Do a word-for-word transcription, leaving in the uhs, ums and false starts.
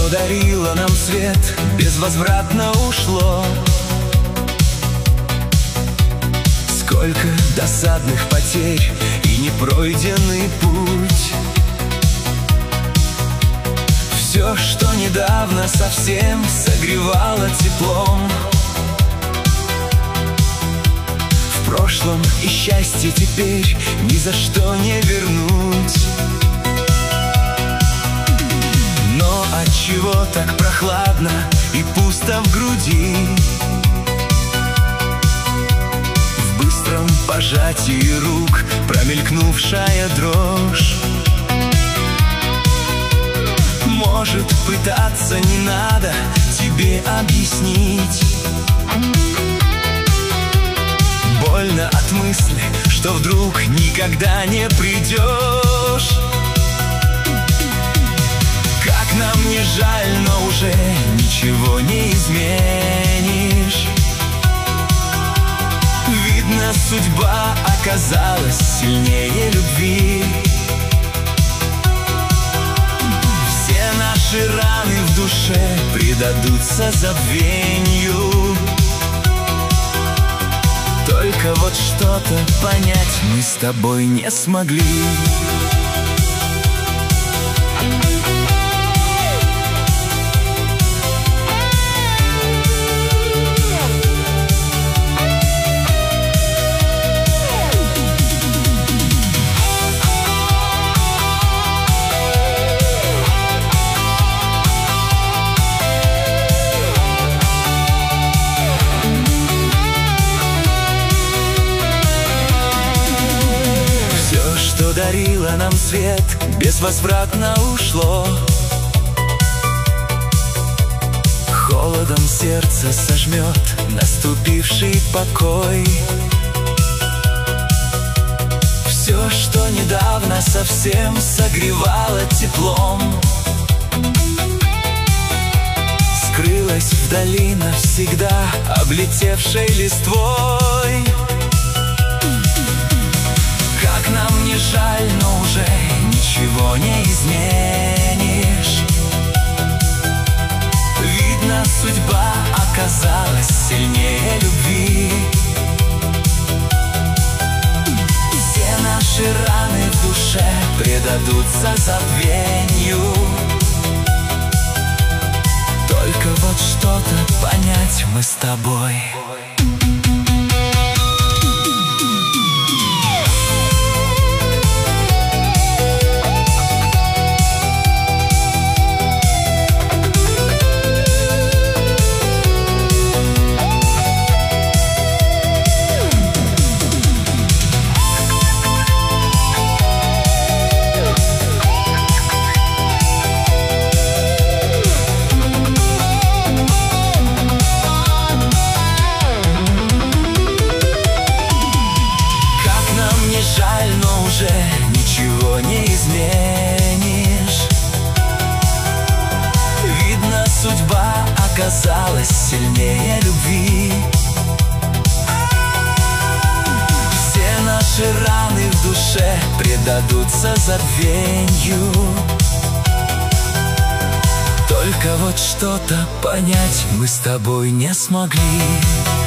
что дарило нам свет, безвозвратно ушло. Сколько досадных потерь и непройденный путь. Все, что недавно совсем согревало теплом, в прошлом, и счастье теперь ни за что не вернуть. Но отчего так прохладно и пусто в груди? В быстром пожатии рук промелькнувшая дрожь. Может, пытаться не надо тебе объяснить. Больно от мысли, что вдруг никогда не придешь. Как нам не жаль, но уже ничего не изменишь. Видно, судьба оказалась сильнее любви. Все наши раны в душе предадутся забвенью. Только вот что-то понять мы с тобой не смогли. Что дарило нам свет, безвозвратно ушло. Холодом сердце сожмет наступивший покой. Все, что недавно совсем согревало теплом, скрылось вдали навсегда, облетевшей листвой. Как нам не жаль, но уже ничего не изменишь. Видно, судьба оказалась сильнее любви. Все наши раны в душе предадутся забвенью. Только вот что-то понять мы с тобой. Жаль, но уже ничего не изменишь. Видно, судьба оказалась сильнее любви. Все наши раны в душе предадутся забвенью. Только вот что-то понять мы с тобой не смогли.